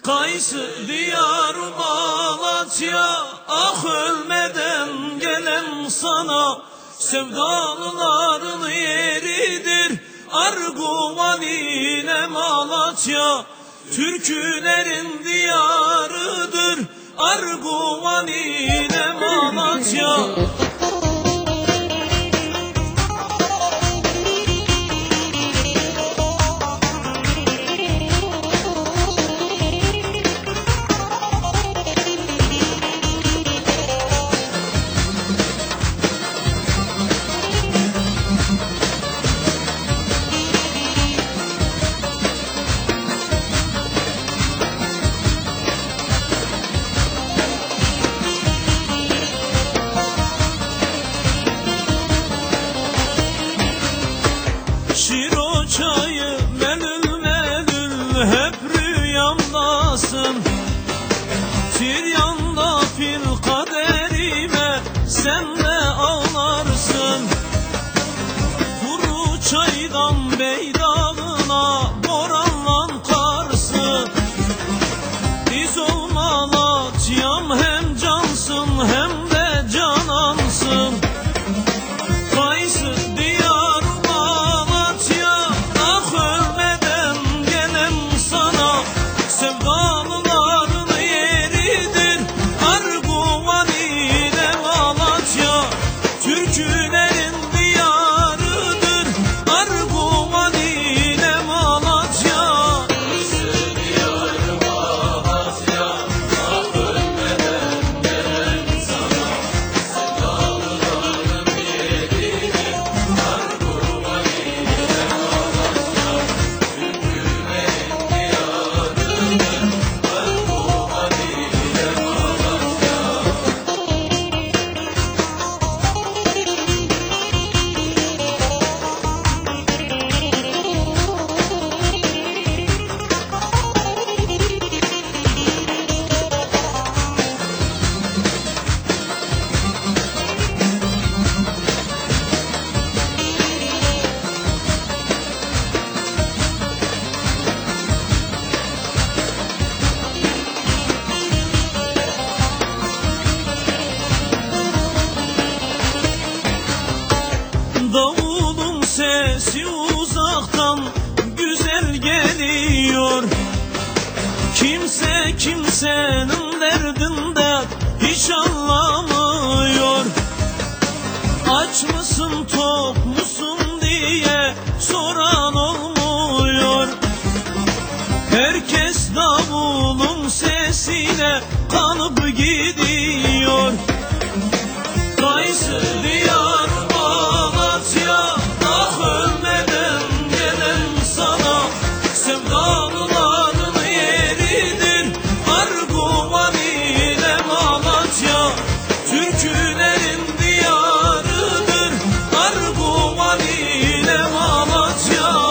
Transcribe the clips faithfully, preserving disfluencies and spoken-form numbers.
Kayısı diyar Malatya, ah ölmeden gelen sana. Sevdalıların yeridir Arguvan ile Malatya. Türkülerin diyarıdır Arguvan ile Malatya. Şiro çayı melül melül hep rüyamdasın. Tiryanda fil kaderime sen de ağlarsın. Kuru çaydan beydağına boranlan karsın. Biz ol Malatya'm, hem cansın hem de canansın. Kayısı diyar Malatya, ah ölmeden gelen sana. Sevdalıların yeridir Arguvan ile Malatya. Türkülerin diyarıdır Arguvan ile Malatya. Kayısı diyar Malatya, ah ölmeden gelen sana. Sevdalıların yeridir Arguvan ile Malatya. Türkülerin diyarıdır Arguvan ile Malatya. Davulun sesi uzaktan güzel geliyor. Kimse kimsenin derdinde hiç anlamıyor. Aç mısın tok musun diye soran olmuyor. Herkes davulun sesine kanıp gidiyor. Kayısı diyar Malatya, ah ölmeden gelen sana. Sevdalıların yeridir Arguvan ile Malatya. Türkülerin diyarıdır Arguvan ile Malatya.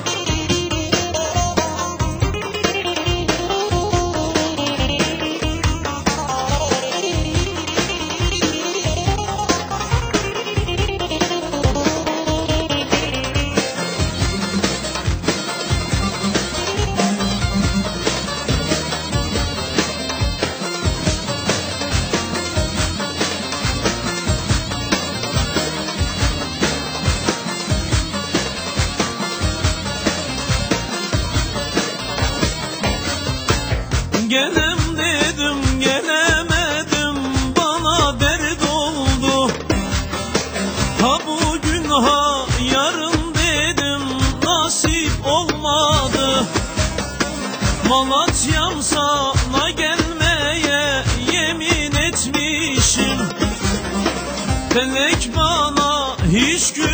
Gelem dedim gelemedim, bana dert oldu. Ha bugün ha yarın dedim, nasip olmadı. Malatya'm sana gelmeye yemin etmişim. Felek bana hiç gül